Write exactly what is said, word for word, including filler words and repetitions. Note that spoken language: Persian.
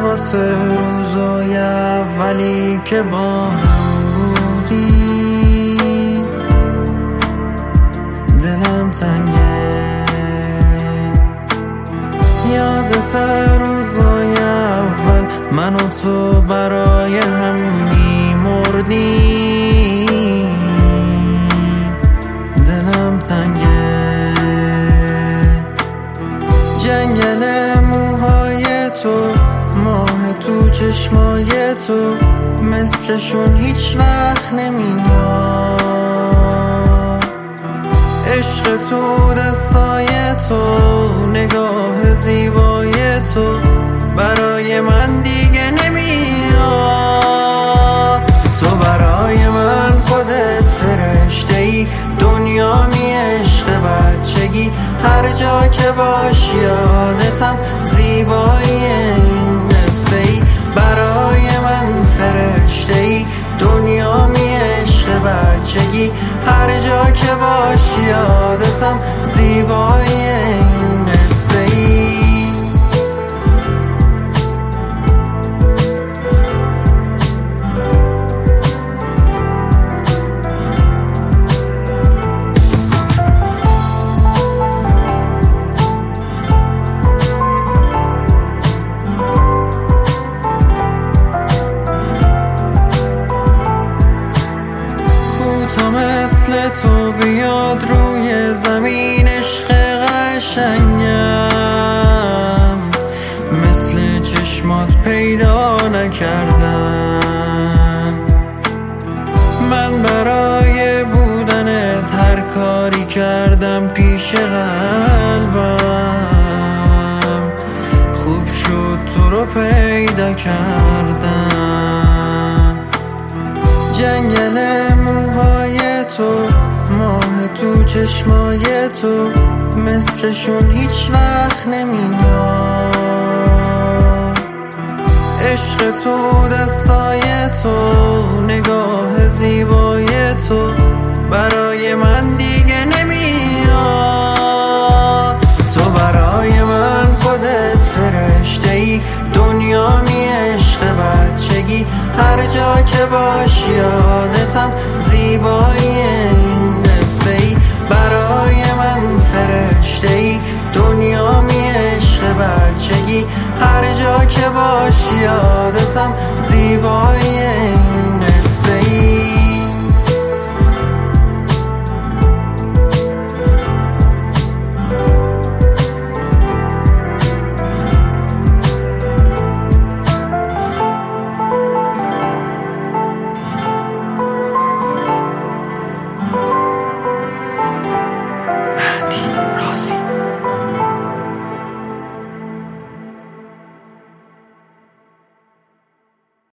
واسه روزای اولی که با هم بودیم دلم تنگه. یادت روزای اول من و تو برای هم میمردیم دلم تنگه. جنگل موهای تو، ماه تو چشمای تو، مثلشون هیچ وقت نمیاد. عشق تو دستای تو، نگاه زیبای تو برای من دیگه نمیاد. تو برای من خودت فرشته‌ای، دنیامی عشق بچگی، هر جا که باشی یادتم زیبایی این قصه ای. برای من فرشته‌ای، دنیامی عشق بچگی، هر جا که باشی یادتم زیبایی این قصه ای. مثل تو بیاد روی زمین عشق قشنگم، مثل چشمات پیدا نکردم. من برای بودنت هر کاری کردم پیش قلبم، خوب شد تو رو پیدا کردم. جنگل موهای تو، ماه تو چشمای تو، مثلشون هیچ وقت نمیاد. عشق تو دستای تو، نگاه زیبای تو برای من دیگه نمیاد. تو برای من خودت فرشته‌ای، دنیامی عشق بچگی، هر جا که باشی یادتم زیبایی این قصه ای. برای من فرشته‌ای، دنیامی عشق بچگی، هر جا که باشی